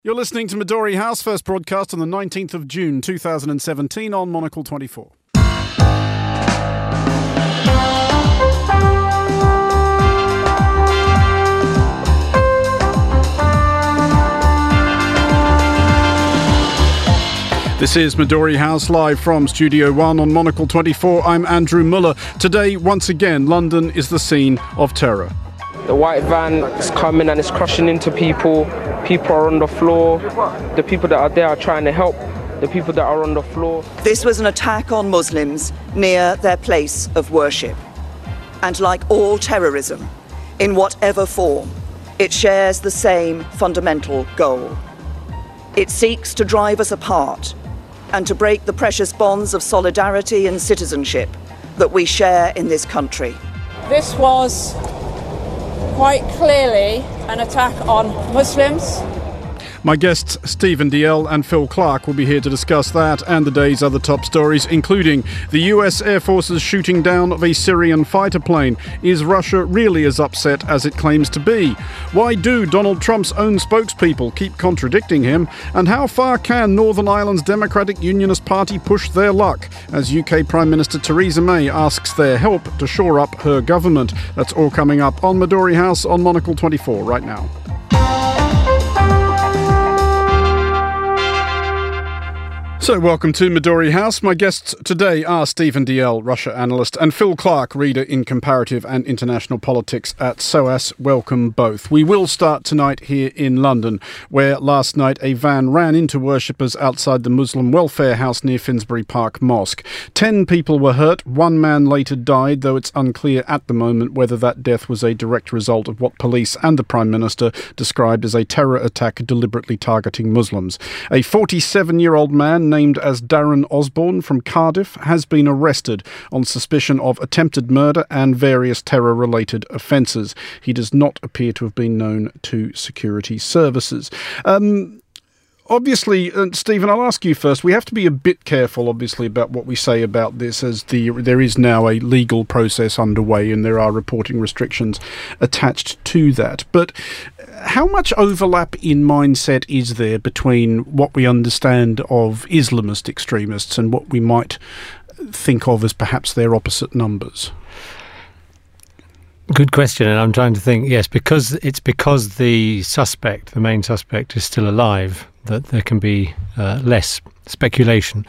You're listening to Midori House, first broadcast on the 19th of June 2017 on Monocle 24. This is Midori House live from Studio 1 on Monocle 24. I'm Andrew Muller. Today, once again, London is the scene of terror. The white van is coming and it's crushing into people. People are on the floor. The people that are there are trying to help the people that are on the floor. This was an attack on Muslims near their place of worship. And like all terrorism, in whatever form, it shares the same fundamental goal. It seeks to drive us apart and to break the precious bonds of solidarity and citizenship that we share in this country. This was quite clearly an attack on Muslims. My guests, Stephen Dalziel and Phil Clark, will be here to discuss that and the day's other top stories, including the US Air Force's shooting down of a Syrian fighter plane. Is Russia really as upset as it claims to be? Why do Donald Trump's own spokespeople keep contradicting him? And how far can Northern Ireland's Democratic Unionist Party push their luck as UK Prime Minister Theresa May asks their help to shore up her government? That's all coming up on Midori House on Monocle 24 right now. So welcome to Midori House. My guests today are Stephen Dalziel, Russia analyst, and Phil Clark, reader in comparative and international politics at SOAS. Welcome both. We will start tonight here in London, where last night a van ran into worshippers outside the Muslim Welfare House near Finsbury Park Mosque. 10 people were hurt. One man later died, though it's unclear at the moment whether that death was a direct result of what police and the Prime Minister described as a terror attack deliberately targeting Muslims. A 47-year-old man named as Darren Osborne from Cardiff has been arrested on suspicion of attempted murder and various terror-related offences. He does not appear to have been known to security services. Obviously, Stephen, I'll ask you first. We have to be a bit careful, obviously, about what we say about this, as there is now a legal process underway and there are reporting restrictions attached to that. But how much overlap in mindset is there between what we understand of Islamist extremists and what we might think of as perhaps their opposite numbers? Good question, and I'm trying to think. Yes, because the main suspect, is still alive, that there can be less speculation.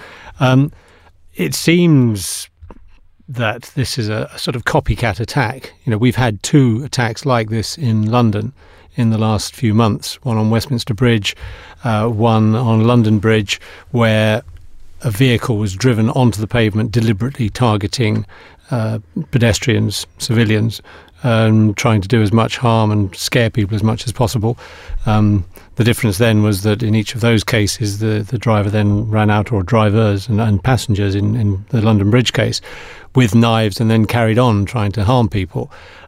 It seems that this is a sort of copycat attack. You know, we've had 2 attacks like this in London in the last few months. One on Westminster Bridge, one on London Bridge, where a vehicle was driven onto the pavement, deliberately targeting pedestrians, civilians, trying to do as much harm and scare people as much as possible. The difference then was that in each of those cases, the driver then ran out, or drivers and passengers in the London Bridge case, with knives and then carried on trying to harm people.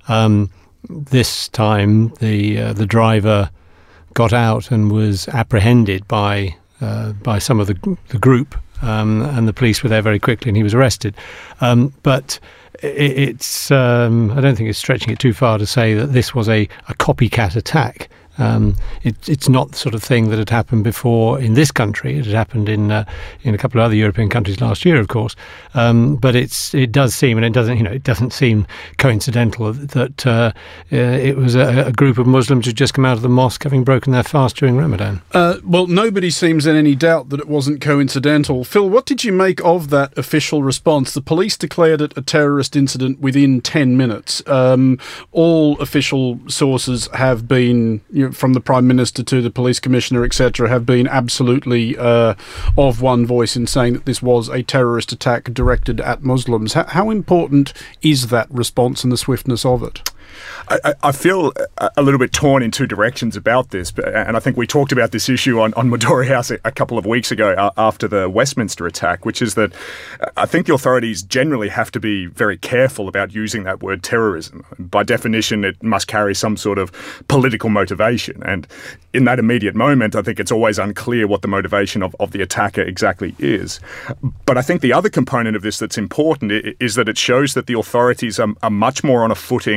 This time, the driver got out and was apprehended by some of the group, and the police were there very quickly, and he was arrested. But it's I don't think it's stretching it too far to say that this was a copycat attack. It's not the sort of thing that had happened before in this country. It had happened in a couple of other European countries last year, of course. But it does seem, and it doesn't seem coincidental that it was a group of Muslims who'd just come out of the mosque having broken their fast during Ramadan. Well, nobody seems in any doubt that it wasn't coincidental. Phil, what did you make of that official response? The police declared it a terrorist incident within 10 minutes. All official sources have been, from the Prime Minister to the Police Commissioner, etc., have been absolutely of one voice in saying that this was a terrorist attack directed at Muslims. How important is that response and the swiftness of it? I feel a little bit torn in 2 directions about this, and I think we talked about this issue on Midori House a couple of weeks ago after the Westminster attack, which is that I think the authorities generally have to be very careful about using that word terrorism. By definition, it must carry some sort of political motivation, and in that immediate moment, I think it's always unclear what the motivation of the attacker exactly is. But I think the other component of this that's important is that it shows that the authorities are much more on a footing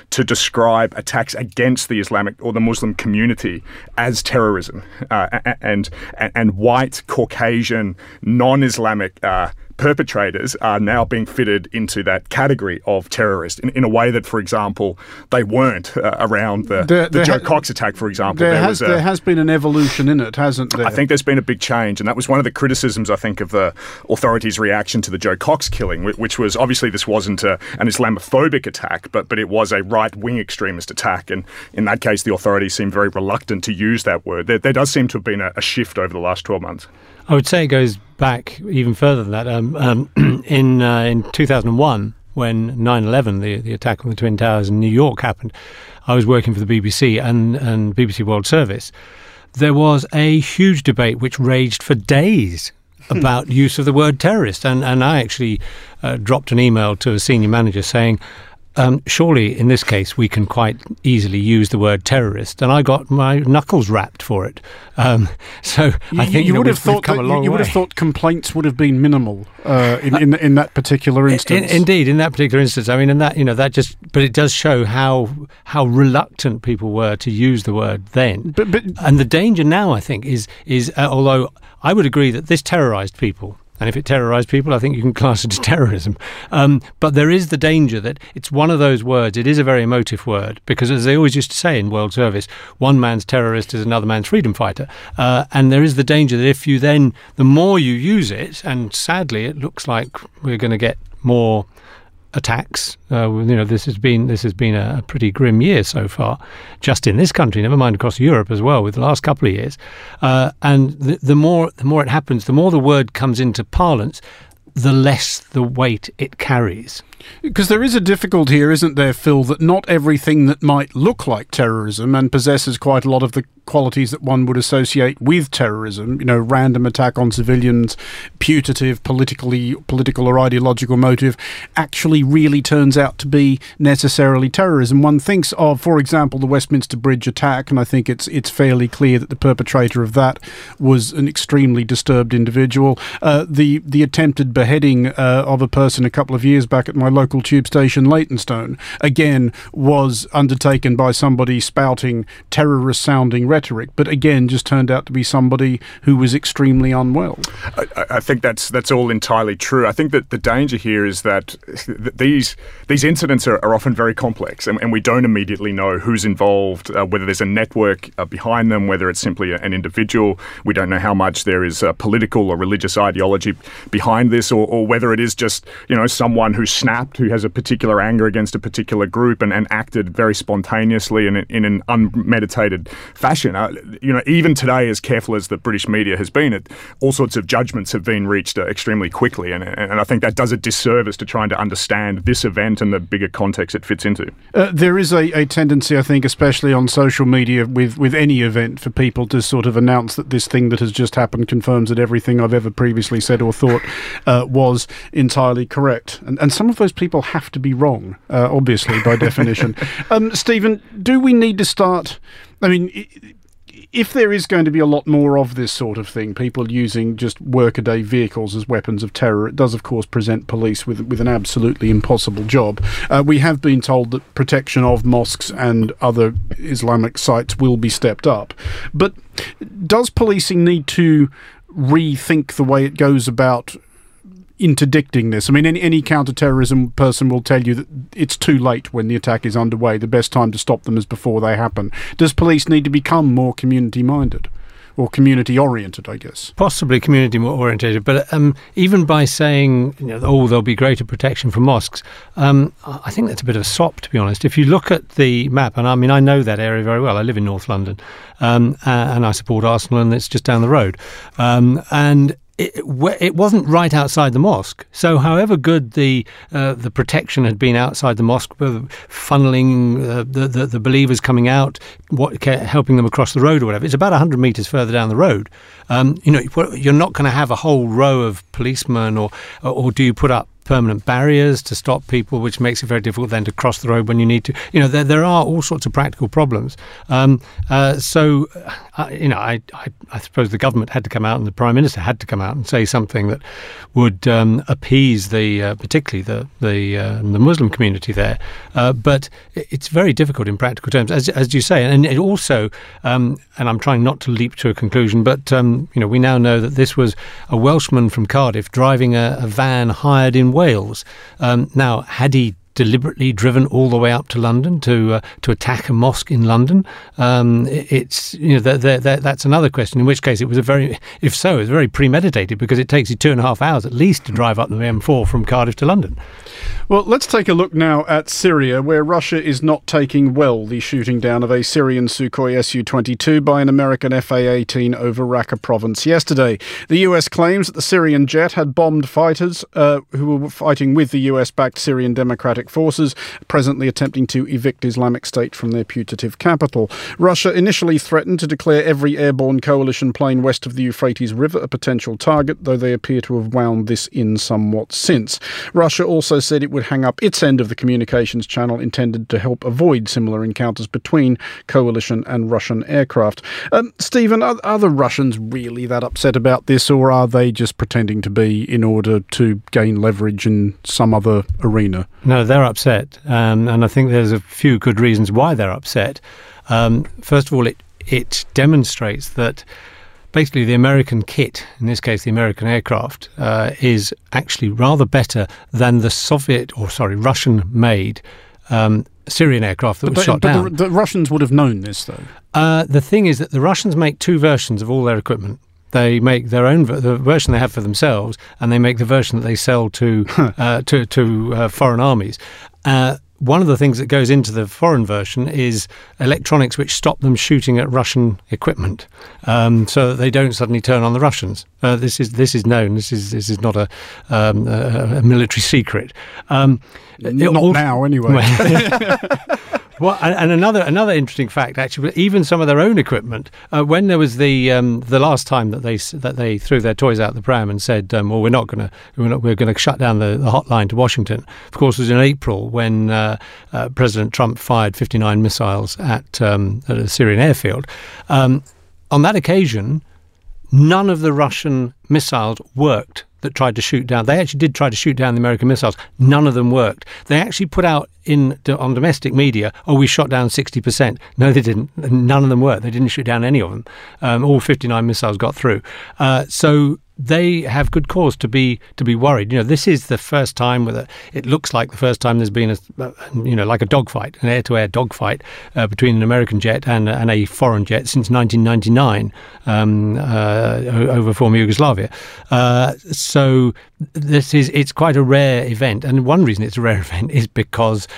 to describe attacks against the Islamic or the Muslim community as terrorism, and white, Caucasian, non-Islamic perpetrators are now being fitted into that category of terrorist in a way that, for example, they weren't around the Joe Cox attack, for example. There has been an evolution in it, hasn't there? I think there's been a big change, and that was one of the criticisms, I think, of the authorities' reaction to the Joe Cox killing, which was obviously this wasn't an Islamophobic attack, but it was a right-wing extremist attack, and in that case, the authorities seemed very reluctant to use that word. There does seem to have been a shift over the last 12 months. I would say it goes back even further than that. In 2001, when 9/11, the attack on the Twin Towers in New York happened, I was working for the BBC and BBC World Service. There was a huge debate which raged for days about use of the word terrorist. And I actually dropped an email to a senior manager saying, surely in this case we can quite easily use the word terrorist, and I got my knuckles rapped for it. So I think you would have we've come a long way. You would have thought complaints would have been minimal in that particular instance. Indeed, in that particular instance. I mean, and that just, but it does show how reluctant people were to use the word then. But and the danger now, I think, is although I would agree that this terrorised people. And if it terrorised people, I think you can class it as terrorism. But there is the danger that it's one of those words. It is a very emotive word because, as they always used to say in World Service, one man's terrorist is another man's freedom fighter. And there is the danger that if you then, the more you use it, and sadly it looks like we're going to get more attacks. This has been a pretty grim year so far, just in this country, never mind across Europe as well, with the last couple of years. And the more it happens, the more the word comes into parlance, the less the weight it carries. Because there is a difficulty here, isn't there, Phil, that not everything that might look like terrorism and possesses quite a lot of the qualities that one would associate with terrorism, random attack on civilians, putative, political or ideological motive, actually really turns out to be necessarily terrorism. One thinks of, for example, the Westminster Bridge attack, and I think it's fairly clear that the perpetrator of that was an extremely disturbed individual. The attempted beheading of a person a couple of years back at my local tube station, Leytonstone, again was undertaken by somebody spouting terrorist-sounding rhetoric, but again just turned out to be somebody who was extremely unwell. I think that's all entirely true. I think that the danger here is that these incidents are often very complex, and we don't immediately know who's involved, whether there's a network behind them, whether it's simply an individual. We don't know how much there is political or religious ideology behind this, or whether it is just someone who snapped, who has a particular anger against a particular group and acted very spontaneously and in an unmeditated fashion. Even today, as careful as the British media has been, all sorts of judgments have been reached extremely quickly, and I think that does a disservice to trying to understand this event and the bigger context it fits into. There is a tendency, I think, especially on social media with any event, for people to sort of announce that this thing that has just happened confirms that everything I've ever previously said or thought was entirely correct. And some of those people have to be wrong, obviously, by definition. Stephen, do we need to start... I mean, if there is going to be a lot more of this sort of thing, people using just workaday vehicles as weapons of terror, it does, of course, present police with an absolutely impossible job. We have been told that protection of mosques and other Islamic sites will be stepped up. But does policing need to rethink the way it goes about interdicting this? I mean, any counter-terrorism person will tell you that it's too late when the attack is underway. The best time to stop them is before they happen. Does police need to become more community-minded? Or community-oriented, I guess. Possibly community-oriented, but even by saying, there'll be greater protection for mosques, I think that's a bit of a sop, to be honest. If you look at the map, and I know that area very well. I live in North London, and I support Arsenal, and it's just down the road. And it wasn't right outside the mosque. So however good the protection had been outside the mosque, funneling the believers coming out, helping them across the road or whatever, it's about 100 metres further down the road. You're not going to have a whole row of policemen, or do you put up permanent barriers to stop people, which makes it very difficult then to cross the road when you need to. There are all sorts of practical problems. I suppose the government had to come out and the Prime Minister had to come out and say something that would appease particularly the Muslim community there. But it's very difficult in practical terms, as you say. And it also, and I'm trying not to leap to a conclusion, but we now know that this was a Welshman from Cardiff driving a van hired in Wales. Now, had he deliberately driven all the way up to London to attack a mosque in London? That's another question. In which case, it was very premeditated, because it takes you 2.5 hours at least to drive up the M4 from Cardiff to London. Well, let's take a look now at Syria, where Russia is not taking well the shooting down of a Syrian Sukhoi Su-22 by an American Fa-18 over Raqqa province yesterday. The US claims that the Syrian jet had bombed fighters who were fighting with the US-backed Syrian Democratic Forces, presently attempting to evict Islamic State from their putative capital. Russia initially threatened to declare every airborne coalition plane west of the Euphrates River a potential target, though they appear to have wound this in somewhat since. Russia also said it would hang up its end of the communications channel intended to help avoid similar encounters between coalition and Russian aircraft. Stephen, are the Russians really that upset about this, or are they just pretending to be in order to gain leverage in some other arena? No, they're upset, and I think there's a few good reasons why they're upset. First of all, it demonstrates that basically the American kit, in this case the American aircraft, is actually rather better than the Russian-made Syrian aircraft that was shot down. But the Russians would have known this, though. The thing is that the Russians make two versions of all their equipment. They make their own the version they have for themselves, and they make the version that they sell to foreign armies. One of the things that goes into the foreign version is electronics which stop them shooting at Russian equipment, so that they don't suddenly turn on the Russians. This is known. This is not a military secret. Not now, anyway. Well, and another interesting fact, actually, even some of their own equipment. When there was the last time that they threw their toys out the pram and said, "Well, we're going to shut down the hotline to Washington." Of course, it was in April when President Trump fired 59 missiles at a Syrian airfield. On that occasion, none of the Russian missiles worked that tried to shoot down. They actually did try to shoot down the American missiles. None of them worked. They actually put out on domestic media, we shot down 60%. No, they didn't. None of them worked. They didn't shoot down any of them. All 59 missiles got through. So they have good cause to be worried. This is the first time it looks like the first time there's been like a dogfight, an air-to-air dogfight between an American jet and a foreign jet since 1999 over former Yugoslavia. So it's quite a rare event, and one reason it's a rare event is because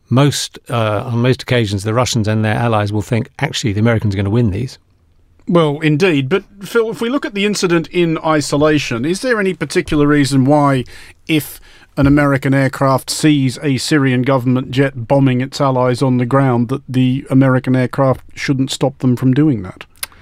on most occasions the Russians and their allies will think actually the Americans are going to win these. Well, indeed. But, Phil, if we look at the incident in isolation, is there any particular reason why, if an American aircraft sees a Syrian government jet bombing its allies on the ground, that the American aircraft shouldn't stop them from doing that?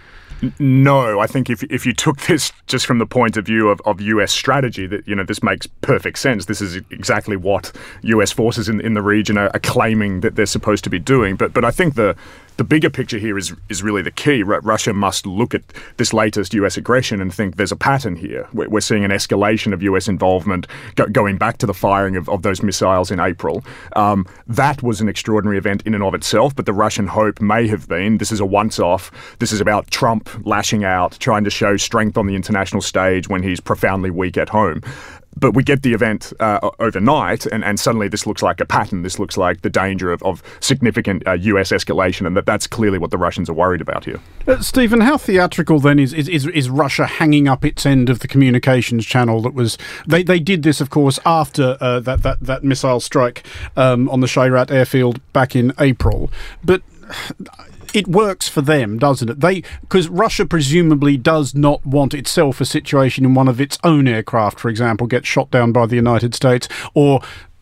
No, I think if you took this just from the point of view of US strategy, that this makes perfect sense. This is exactly what US forces in the region are claiming that they're supposed to be doing. But I think the bigger picture here is really the key. Russia must look at this latest US aggression and think there's a pattern here. We're seeing an escalation of US involvement going back to the firing of those missiles in April. That was an extraordinary event in and of itself, but the Russian hope may have been this is a once-off. This is about Trump lashing out, trying to show strength on the international stage when he's profoundly weak at home. But we get the event overnight, and suddenly this looks like a pattern. This looks like the danger of significant US escalation, and that's clearly what the Russians are worried about here. Stephen, how theatrical then is Russia hanging up its end of the communications channel that was... They did this, of course, after that missile strike on the Shayrat airfield back in April. But... it works for them, doesn't it? Because Russia presumably does not want itself a situation in one of its own aircraft, for example, gets shot down by the United States, or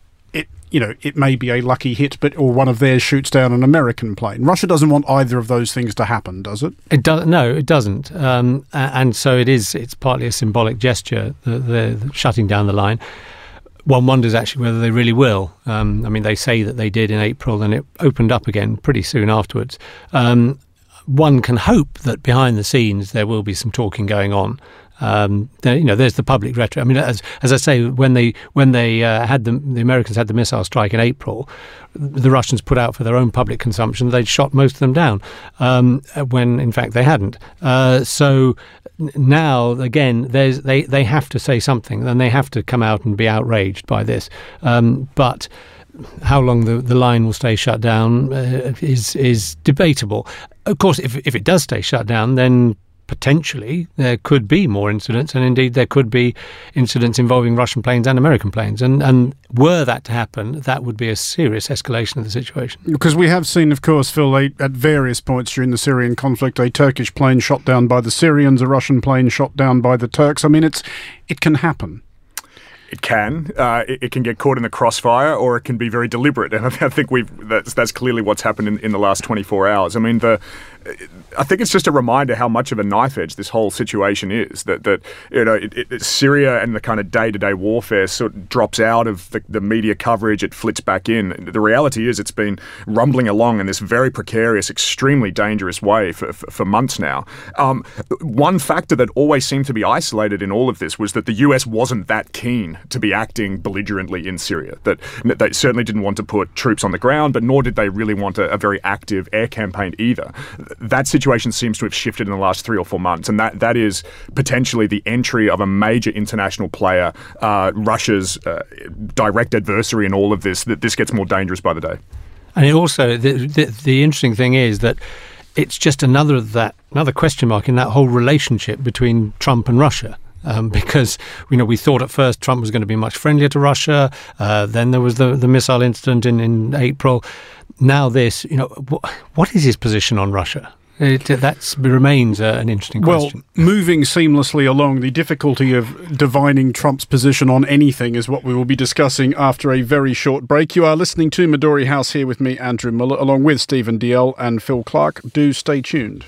it may be a lucky hit, or one of theirs shoots down an American plane. Russia doesn't want either of those things to happen, does it? No, it doesn't. And so it's partly a symbolic gesture, the shutting down the line. one wonders actually whether they really will. I mean, they say that they did in April, and it opened up again pretty soon afterwards. One can hope that behind the scenes there will be some talking going on. There's the public rhetoric. I mean, as I say, when the Americans had the missile strike in April, the Russians put out for their own public consumption they'd shot most of them down, when in fact they hadn't. So now again, they have to say something, and they have to come out and be outraged by this. But how long the line will stay shut down is debatable. Of course, if it does stay shut down, then potentially there could be more incidents, and indeed there could be incidents involving Russian planes and American planes. And were that to happen, that would be a serious escalation of the situation. Because we have seen, of course, Phil, at various points during the Syrian conflict, a Turkish plane shot down by the Syrians, a Russian plane shot down by the Turks. I mean, it can happen. It can. It can get caught in the crossfire, or it can be very deliberate. And I think that's clearly what's happened in the last 24 hours. I mean, I think it's just a reminder how much of a knife edge this whole situation is. That Syria and the kind of day-to-day warfare sort of drops out of the media coverage. It flits back in. The reality is it's been rumbling along in this very precarious, extremely dangerous way for months now. One factor that always seemed to be isolated in all of this was that the US wasn't that keen to be acting belligerently in Syria. That they certainly didn't want to put troops on the ground, but nor did they really want a very active air campaign either. That situation seems to have shifted in the last 3 or 4 months, and that is potentially the entry of a major international player, Russia's direct adversary in all of this, that this gets more dangerous by the day. And it also, the interesting thing is that it's just another question mark in that whole relationship between Trump and Russia. Because we thought at first Trump was going to be much friendlier to Russia. Then there was the missile incident in April. Now this, what is his position on Russia? That remains an interesting question. Well, moving seamlessly along, the difficulty of divining Trump's position on anything is what we will be discussing after a very short break. You are listening to Midori House here with me, Andrew Muller, along with Stephen Dalziel and Phil Clark. Do stay tuned.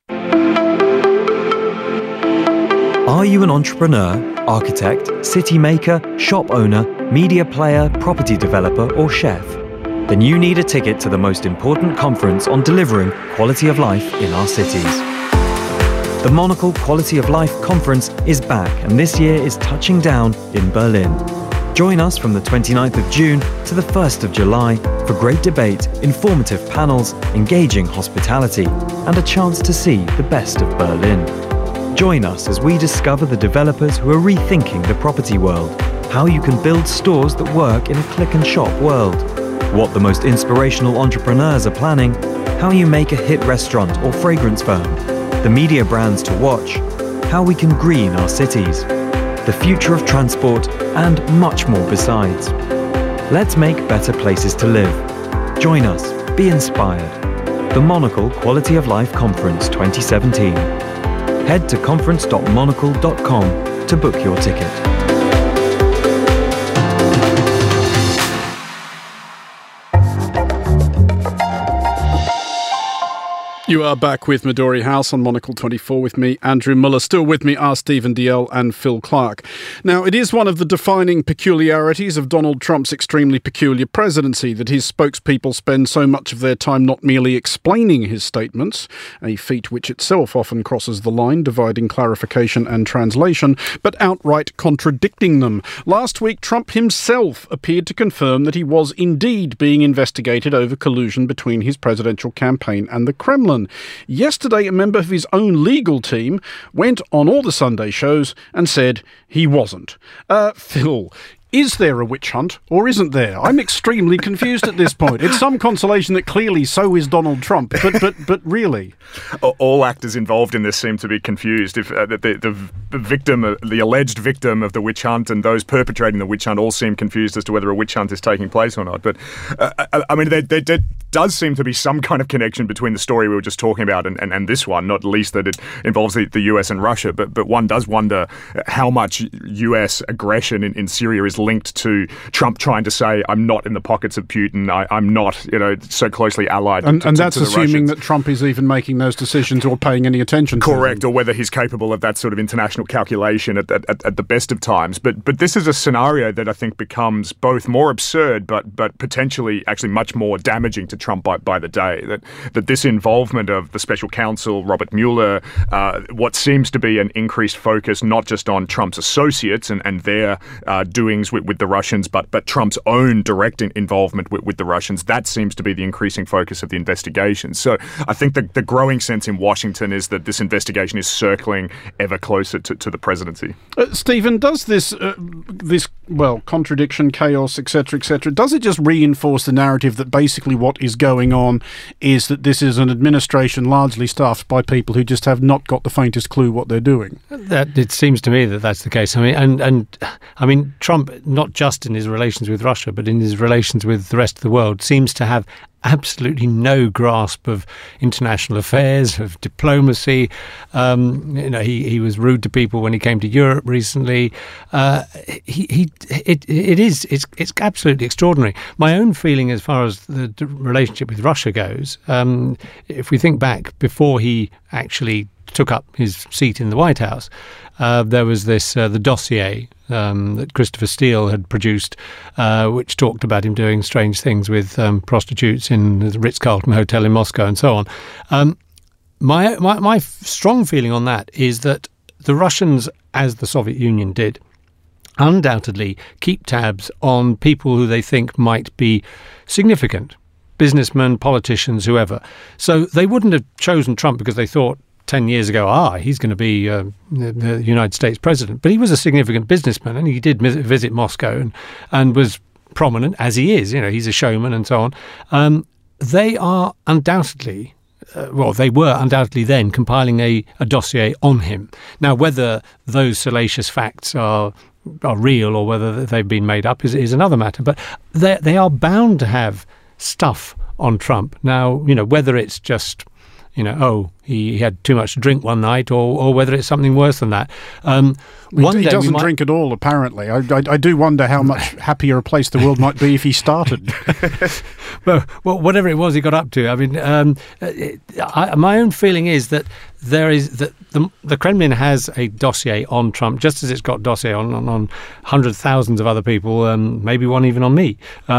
Are you an entrepreneur, architect, city maker, shop owner, media player, property developer, or chef? Then you need a ticket to the most important conference on delivering quality of life in our cities. The Monocle Quality of Life Conference is back, and this year is touching down in Berlin. Join us from the 29th of June to the 1st of July for great debate, informative panels, engaging hospitality, and a chance to see the best of Berlin. Join us as we discover the developers who are rethinking the property world, how you can build stores that work in a click-and-shop world, what the most inspirational entrepreneurs are planning, how you make a hit restaurant or fragrance firm, the media brands to watch, how we can green our cities, the future of transport, and much more besides. Let's make better places to live. Join us. Be inspired. The Monocle Quality of Life Conference 2017. Head to conference.monocle.com to book your ticket. You are back with Midori House on Monocle 24 with me, Andrew Muller. Still with me are Stephen Dalziel and Phil Clark. Now, it is one of the defining peculiarities of Donald Trump's extremely peculiar presidency that his spokespeople spend so much of their time not merely explaining his statements, a feat which itself often crosses the line dividing clarification and translation, but outright contradicting them. Last week, Trump himself appeared to confirm that he was indeed being investigated over collusion between his presidential campaign and the Kremlin. Yesterday, a member of his own legal team went on all the Sunday shows and said he wasn't. Phil, is there a witch hunt or isn't there? I'm extremely confused at this point. It's some consolation that clearly so is Donald Trump, but really. All actors involved in this seem to be confused. If the victim, the alleged victim of the witch hunt, and those perpetrating the witch hunt all seem confused as to whether a witch hunt is taking place or not. But I mean, there does seem to be some kind of connection between the story we were just talking about and this one, not least that it involves the US and Russia. But one does wonder how much US aggression in Syria is linked to Trump trying to say, I'm not in the pockets of Putin, I'm not, so closely allied and that's to the assuming Russians. That Trump is even making those decisions or paying any attention to them. Correct, or whether he's capable of that sort of international mathematical calculation at the best of times. But this is a scenario that I think becomes both more absurd but potentially actually much more damaging to Trump by the day. That this involvement of the special counsel, Robert Mueller, what seems to be an increased focus not just on Trump's associates and their doings with the Russians, but Trump's own direct involvement with the Russians, that seems to be the increasing focus of the investigation. So I think the growing sense in Washington is that this investigation is circling ever closer to the presidency. Stephen, does this contradiction, chaos, etc., does it just reinforce the narrative that basically what is going on is that this is an administration largely staffed by people who just have not got the faintest clue what they're doing? That it seems to me that that's the case. I mean, Trump, not just in his relations with Russia, but in his relations with the rest of the world, seems to have absolutely no grasp of international affairs, of diplomacy. He was rude to people when he came to Europe recently. It's absolutely extraordinary. My own feeling as far as the relationship with Russia goes, if we think back before he actually took up his seat in the White House, there was the dossier that Christopher Steele had produced, which talked about him doing strange things with prostitutes in the Ritz-Carlton Hotel in Moscow and so on. My strong feeling on that is that the Russians, as the Soviet Union did, undoubtedly keep tabs on people who they think might be significant, businessmen, politicians, whoever. So they wouldn't have chosen Trump because they thought 10 years ago, he's going to be the United States president. But he was a significant businessman, and he did visit Moscow and was prominent, as he is. He's a showman and so on. They are undoubtedly, they were undoubtedly then compiling a dossier on him. Now, whether those salacious facts are real or whether they've been made up is another matter. But they are bound to have stuff on Trump. Now, whether it's just he had too much to drink one night, or whether it's something worse than that. He doesn't drink at all, apparently. I do wonder how much happier a place the world might be if he started. well, whatever it was he got up to. I mean, my own feeling is that the Kremlin has a dossier on Trump, just as it's got dossier on hundreds, thousands of other people, maybe one even on me.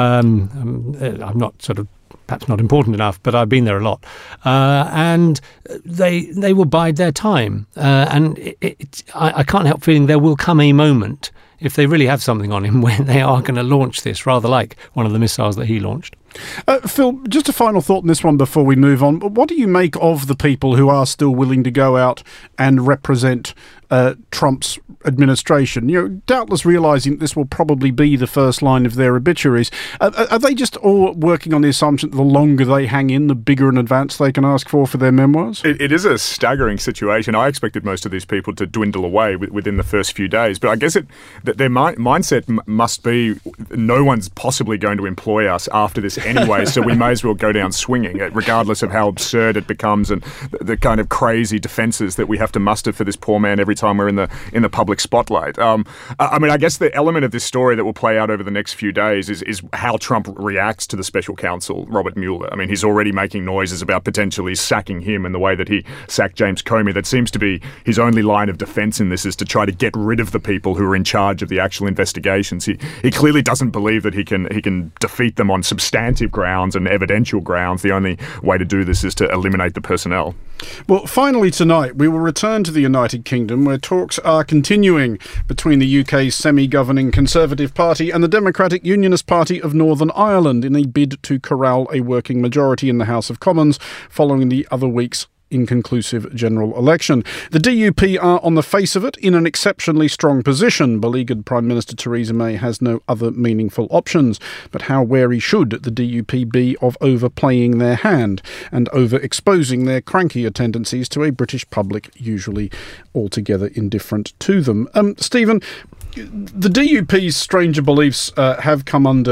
I'm not perhaps not important enough, but I've been there a lot. And they will bide their time. And I can't help feeling there will come a moment, if they really have something on him, when they are going to launch this, rather like one of the missiles that he launched. Phil, just a final thought on this one before we move on. What do you make of the people who are still willing to go out and represent Trump's administration? Doubtless realising this will probably be the first line of their obituaries. Are they just all working on the assumption that the longer they hang in, the bigger an advance they can ask for their memoirs? It is a staggering situation. I expected most of these people to dwindle away within the first few days, but I guess that their mindset must be no one's possibly going to employ us after this anyway, so we may as well go down swinging, regardless of how absurd it becomes and the kind of crazy defences that we have to muster for this poor man every time we're in the public spotlight. I guess the element of this story that will play out over the next few days is how Trump reacts to the special counsel, Robert Mueller. I mean, he's already making noises about potentially sacking him in the way that he sacked James Comey. That seems to be his only line of defence in this, is to try to get rid of the people who are in charge of the actual investigations. He clearly doesn't believe that he can defeat them on substantive grounds and evidential grounds. The only way to do this is to eliminate the personnel. Well, finally tonight, we will return to the United Kingdom, where talks are continuing between the UK's semi-governing Conservative Party and the Democratic Unionist Party of Northern Ireland in a bid to corral a working majority in the House of Commons following the other week's inconclusive general election. The DUP are, on the face of it, in an exceptionally strong position. Beleaguered Prime Minister Theresa May has no other meaningful options. But how wary should the DUP be of overplaying their hand and overexposing their crankier tendencies to a British public usually altogether indifferent to them? Stephen, the DUP's stranger beliefs have come under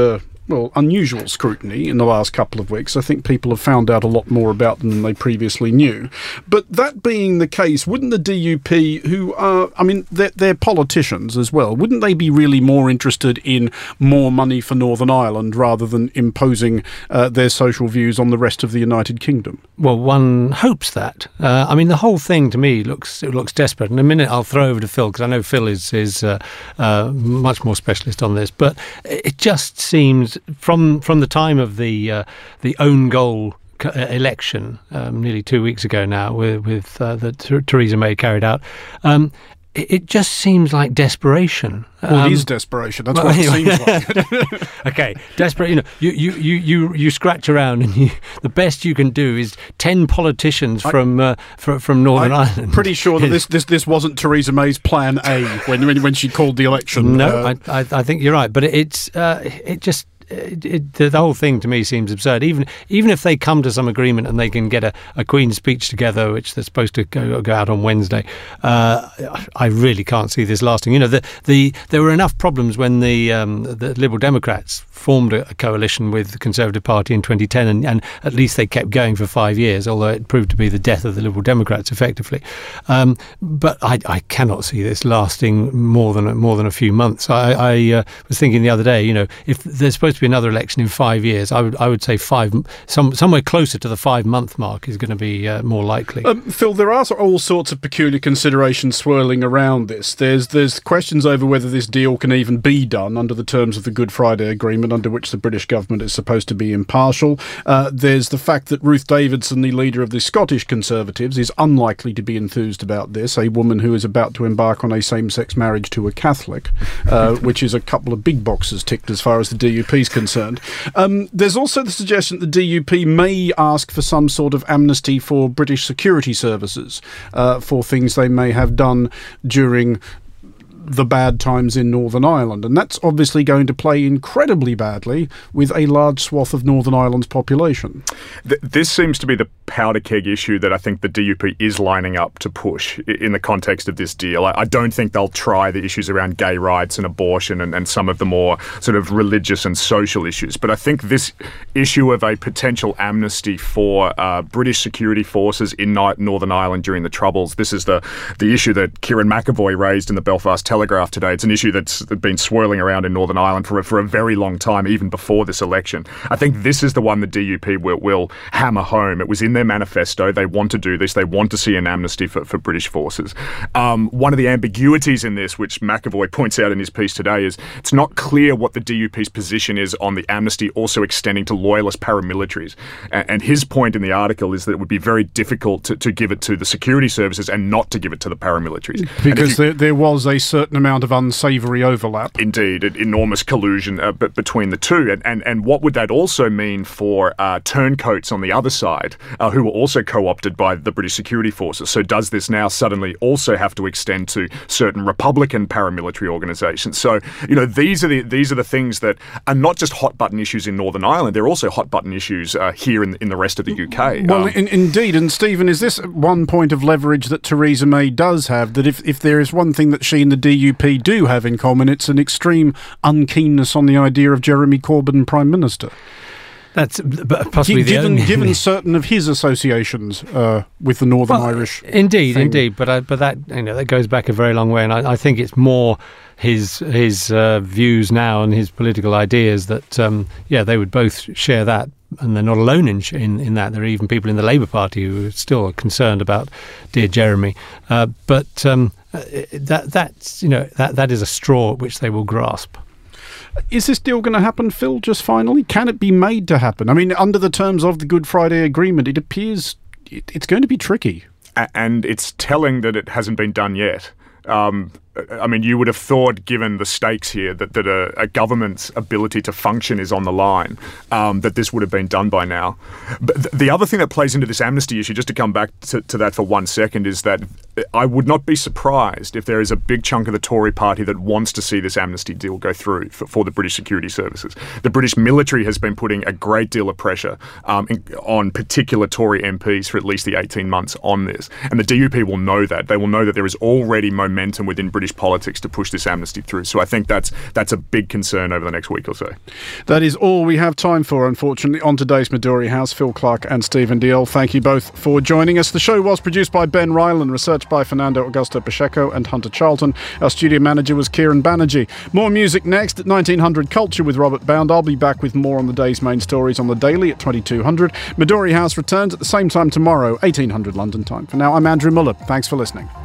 unusual scrutiny in the last couple of weeks. I think people have found out a lot more about them than they previously knew. But that being the case, wouldn't the DUP, who are, they're politicians as well, wouldn't they be really more interested in more money for Northern Ireland rather than imposing their social views on the rest of the United Kingdom? Well, one hopes that. The whole thing to me looks desperate. In a minute, I'll throw over to Phil, because I know Phil is much more specialist on this. But it just seems from the time of the own goal election nearly 2 weeks ago now, with that Theresa May carried out. It just seems like desperation. Well, it is desperation. That's what it seems like. Okay, desperate. You scratch around, and the best you can do is 10 politicians from Northern Ireland. I'm pretty sure that this wasn't Theresa May's plan A when she called the election. No, I think you're right, but the whole thing to me seems absurd. Even if they come to some agreement and they can get a Queen's speech together, which they're supposed to go out on Wednesday, I really can't see this lasting. There were enough problems when the Liberal Democrats formed a coalition with the Conservative Party in 2010, and at least they kept going for 5 years, although it proved to be the death of the Liberal Democrats effectively. But I cannot see this lasting more than a few months. I was thinking the other day, if there's supposed to be another election in 5 years, I would say somewhere closer to the 5-month mark is going to be more likely. Phil, there are all sorts of peculiar considerations swirling around this. There's questions over whether this deal can even be done under the terms of the Good Friday Agreement, under which the British government is supposed to be impartial. There's the fact that Ruth Davidson, the leader of the Scottish Conservatives, is unlikely to be enthused about this, a woman who is about to embark on a same-sex marriage to a Catholic, which is a couple of big boxes ticked as far as the DUP is concerned. There's also the suggestion that the DUP may ask for some sort of amnesty for British security services for things they may have done during the bad times in Northern Ireland, and that's obviously going to play incredibly badly with a large swath of Northern Ireland's population. This seems to be the powder keg issue that I think the DUP is lining up to push in the context of this deal. I don't think they'll try the issues around gay rights and abortion and some of the more sort of religious and social issues, but I think this issue of a potential amnesty for British security forces in Northern Ireland during the Troubles, this is the issue that Kieran McAvoy raised in the Belfast Telegraph today. It's an issue that's been swirling around in Northern Ireland for a very long time, even before this election. I think this is the one the DUP will hammer home. It was in their manifesto. They want to do this. They want to see an amnesty for British forces. One of the ambiguities in this, which McAvoy points out in his piece today, is it's not clear what the DUP's position is on the amnesty also extending to loyalist paramilitaries. And his point in the article is that it would be very difficult to give it to the security services and not to give it to the paramilitaries. Because there was a certain amount of unsavoury overlap. Indeed, enormous collusion between the two. And what would that also mean for turncoats on the other side, who were also co-opted by the British security forces? So does this now suddenly also have to extend to certain Republican paramilitary organisations? So, these are the things that are not just hot-button issues in Northern Ireland, they're also hot-button issues here in the rest of the UK. Well, indeed. And Stephen, is this one point of leverage that Theresa May does have, that if there is one thing that she and the DUP do have in common, it's an extreme unkeenness on the idea of Jeremy Corbyn Prime Minister? That's possibly given certain of his associations with the Northern Irish. Indeed, but that goes back a very long way, and I think it's more his views now and his political ideas that they would both share that. And they're not alone in that. There are even people in the Labour Party who are still concerned about dear Jeremy. But that is a straw at which they will grasp. Is this deal going to happen, Phil, just finally? Can it be made to happen? I mean, under the terms of the Good Friday Agreement, it appears it's going to be tricky. And it's telling that it hasn't been done yet. You would have thought, given the stakes here, that a government's ability to function is on the line, that this would have been done by now. But the other thing that plays into this amnesty issue, just to come back to that for 1 second, is that I would not be surprised if there is a big chunk of the Tory party that wants to see this amnesty deal go through for the British security services. The British military has been putting a great deal of pressure on particular Tory MPs for at least the 18 months on this. And the DUP will know that. They will know that there is already momentum within British British politics to push this amnesty through. So I think that's a big concern over the next week or so. That is all we have time for, unfortunately, on today's Midori House. Phil Clark and Stephen Dalziel, thank you both for joining us. The show was produced by Ben Ryland, researched by Fernando Augusto Pacheco and Hunter Charlton. Our studio manager was Kieran Banerjee. More music next at 1900 Culture with Robert Bound. I'll be back with more on the day's main stories on the Daily at 2200. Midori House returns at the same time tomorrow, 1800 London time. For now, I'm Andrew Muller. Thanks for listening.